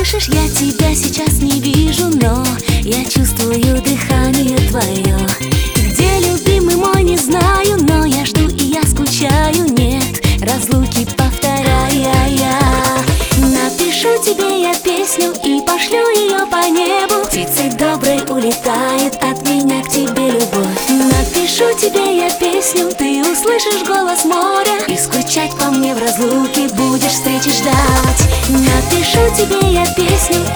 слышишь, я тебя сейчас не вижу, но я чувствую дыхание твое. Где любимый мой, не знаю, но я жду и я скучаю. Нет разлуки, повторяя я. Напишу тебе я песню и пошлю ее по небу. Птицей доброй улетает от меня к тебе любовь. Напишу тебе я песню, ты услышишь голос моря, и скучать по мне в разлуке будешь встречи ждать. Напишу тебе я песню